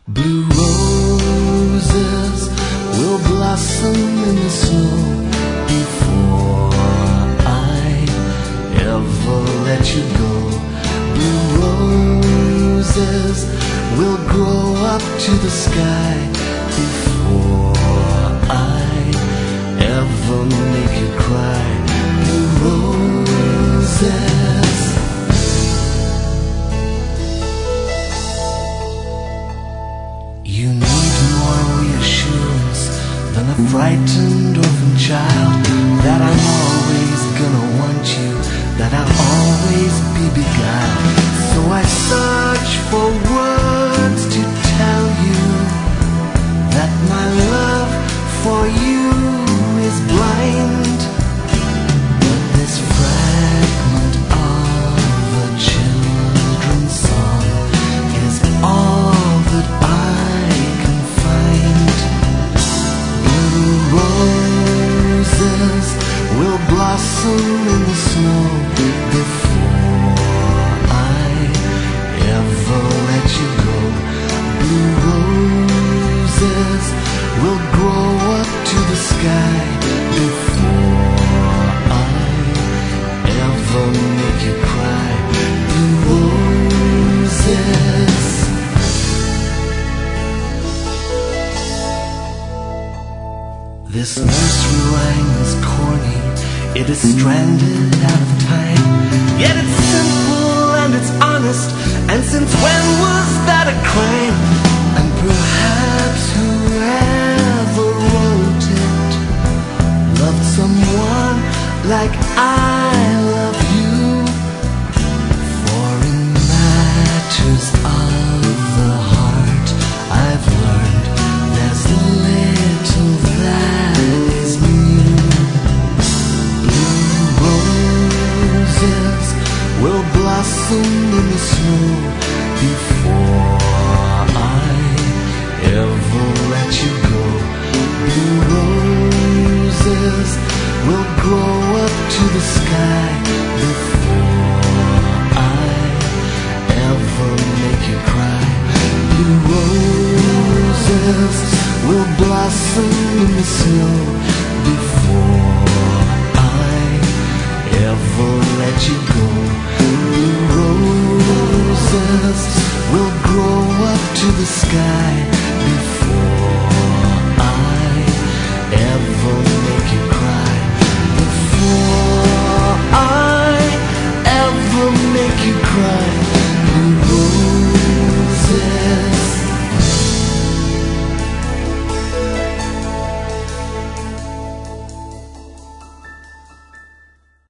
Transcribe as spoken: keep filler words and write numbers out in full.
Blue roses will blossom in the snow before I ever let you go. Blue roses will grow up to the sky before I ever make you cry. Blue roses. You need more reassurance than a frightened orphan child, that I'm always gonna want you, that I'll always be beguiled. So I search for words to tell you that my love for you is blind. But this fragment of a children's song is all that I will blossom in the snow before I ever let you go. Blue roses will grow up to the sky before I ever make you cry. Blue roses. This nursery rhyme is corny, it is stranded out of time. Yet it's simple and it's honest, and since when was that a crime? And perhaps whoever wrote it loved someone like I love you. For in matters of the heart, I've learned there's little that is new. Blue roses will blossom in the snow before I ever let you go. Blue roses will grow up to the sky before I ever make you cry. Blue roses will blossom in the snow before I ever let you go. Blue roses will grow up to the sky